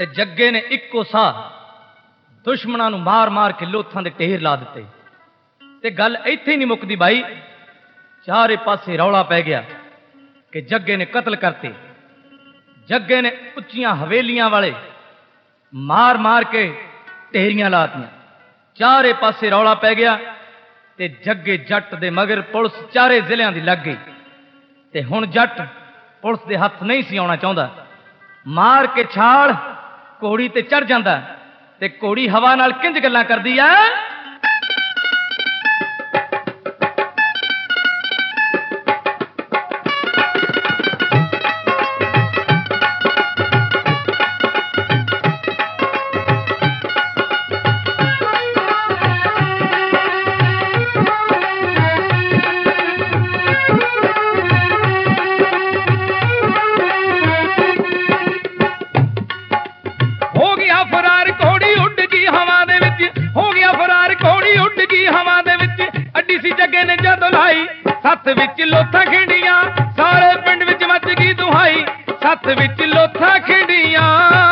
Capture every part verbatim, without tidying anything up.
ते जग्गे ने इक्को साह दुश्मनों नूं मार मार के लोथां दे ढेर ला दिते। ते गल इत्थे नहीं मुकदी भाई, चारे पासे रौला पै गया कि जग्गे ने कतल करते। जग्गे ने उच्चियां हवेलियां वाले मार मार के ढेरियां लातियां। चारे पासे रौला पै गया ते जग्गे जट दे मगर पुलिस चारे जिलियां दी लग गई। ते हुण जट पुलिस दे हथ नहीं सी आउणा चाहुंदा। मार के छाल घोड़ी ते चढ़ जांदा ते घोड़ी हवा नाल किंज गल्लां करदी आ। सत्त विच लोथा खिंडियां सारे पिंड विच मच गई दुहाई। सत्त विच लोथा खिंडियां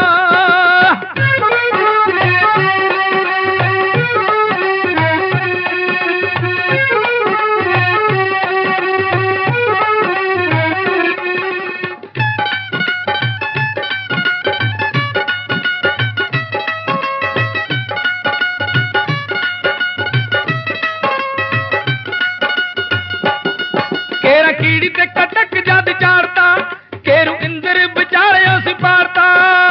कीड़ी ते कटक जद चाड़ता केरू इंदर विचारे सिपारता।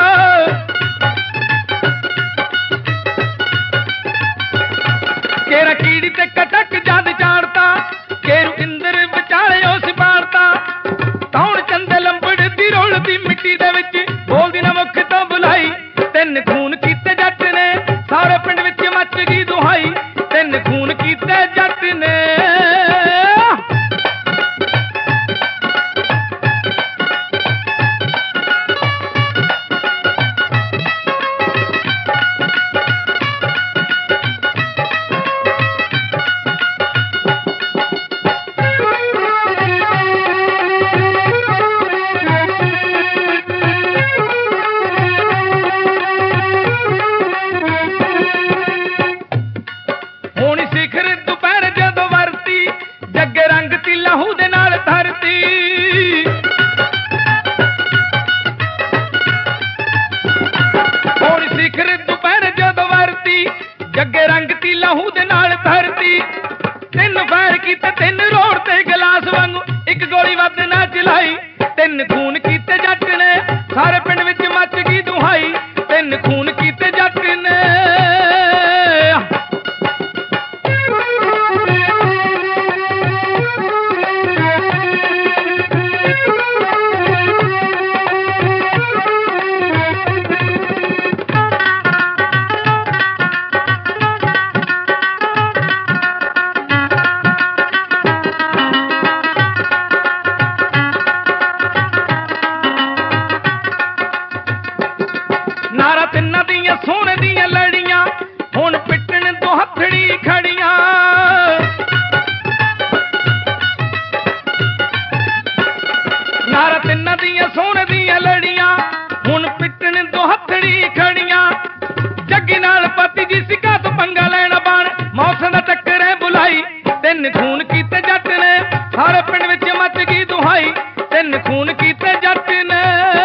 केरा कीड़ी ते कटक जद चाड़ता केरू इंदर विचारे सिपारता। तौण चंदे लंबड़ दी रोलदी मिट्टी दे विच बोलदी ना मुख तो बुलाई। तिन खून कीते जट ने सारे पिंड विच मच गई दुहाई। तिन खून कीते जट ने लहू दे नाल धरती। हुण सिखर दोपहर जदों वरती जग्गे रंग ती लहू दे नाल धरती। तिन फैर कीते तिन रोड़ ते गिलास वांगू एक गोली वध ना चलाई। तिन खून कीते जट ने सारे पिंड विच मच गई दुहाई। तिन खून कीते जट ने नारा तिन्ना दियां सोने दियां लड़ियां हुण पिटण दो हथड़ी खड़ियां। नारा तिन्ना दियां सोने दियां लड़ियां हुण पिटण दो हथड़ी खड़ियां। जग्गी नाल पति जी सिक्का तो पंगा लैना बाण मौत दा टक्करे बुलाई। तिन खून कीते जट ने सारे पिंड विच मच गई दुहाई। तिन खून कीते जट ने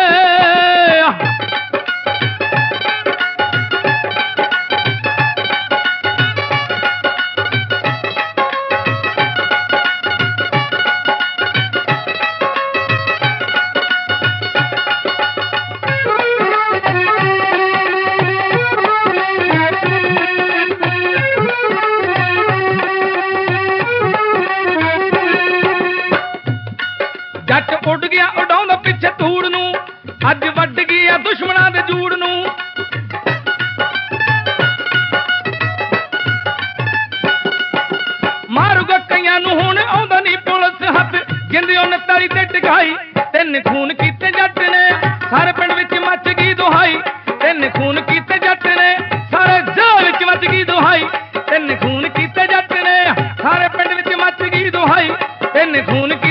जट उड़ गया उड़ाउंदा पिछे धूड़ नूं। अज वड गया दुश्मनां दे जूड़ नूं। मारूगा कईयां नूं हुण आउंदा नहीं पुलिस हथ जिंदी उन्हें तली ते टिकाई। तिन खून कीते जट ने सारे पिंड विच मच गई दुहाई। तिन खून कीते जट ने सारे जिले विच मच गई दुहाई। तिन खून कीते जट ने सारे पिंड विच मच गई दुहाई। तिन खून